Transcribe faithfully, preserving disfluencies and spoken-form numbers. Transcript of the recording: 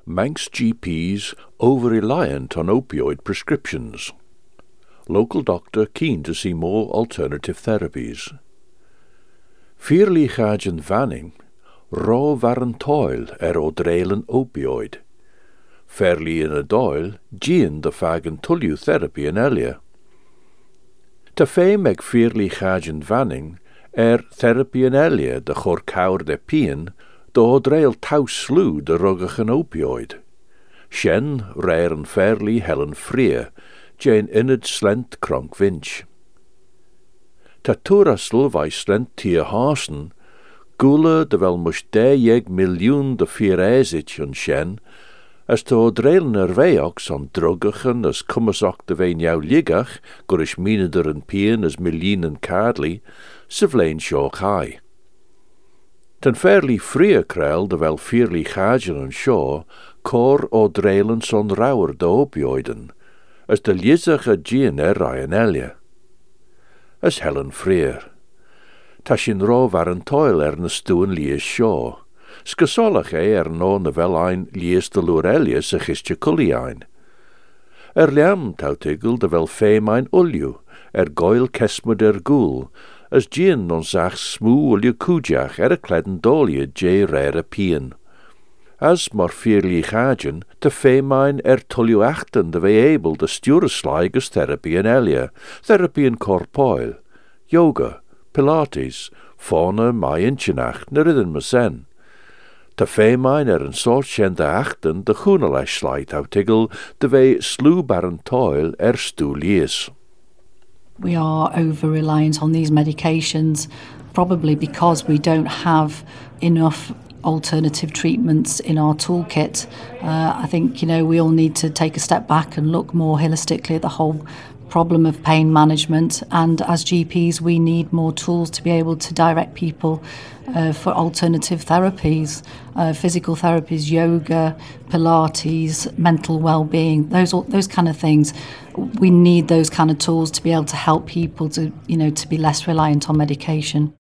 Manx G Ps over-reliant on opioid prescriptions. Local doctor keen to see more alternative therapies. Fierly Chajan Vanning, raw varan toil er o drailen opioid. Fairly in a doyle, Jean the fagan tulliu therapy in elia. Ta fe meg Fierly Chajan Vanning, er therapy in elia de chor caur de pien, do drail tau slew de ruggachan opioid. Shen rare and fairly Helen Freer, Jane inid slent kronk vinch. Ta turasl vai slent tier harsen, gula de wel mush de jeg miljoen de vier eisich un shen, as to drailen er veox on druggachen as kummasok de vein jou ligach, gurish mineder en pien as miljoen en cardly, sivlein shok high. Ten fairly freer krel de wel Fierly Chajan en shaw, cor o drailen son rauwer de opioiden, as de liezach a Jean er Ryan elia. As Helen Freer. Tashin ro waren toil er na stoen lies shaw. Scasolach e er no na vel ein lies de loer elia sa gistje cully ein. Er liam tautigel de wel fame ein ulju, er goil kesmud er goel, as Jean non zach smoo ulju kujach er a kledden dolia je rare pien. As mar Fierly Chajan, te femain er tulju achten de ve able de sturesligus therapy in elia, therapy in corpoil, yoga, pilates, fauna mai inchinach, neridden masen. Te femain er een soort shen de achten de choenelesh slijt outigel de ve sluwbaren toil er stoelies. We are over-reliant on these medications, probably because we don't have enough alternative treatments in our toolkit. Uh, I think, you know, we all need to take a step back and look more holistically at the whole problem of pain management, and as G Ps we need more tools to be able to direct people uh, for alternative therapies, uh, physical therapies, yoga, Pilates, mental well-being, those those kind of things. We need those kind of tools to be able to help people to, you know, to be less reliant on medication.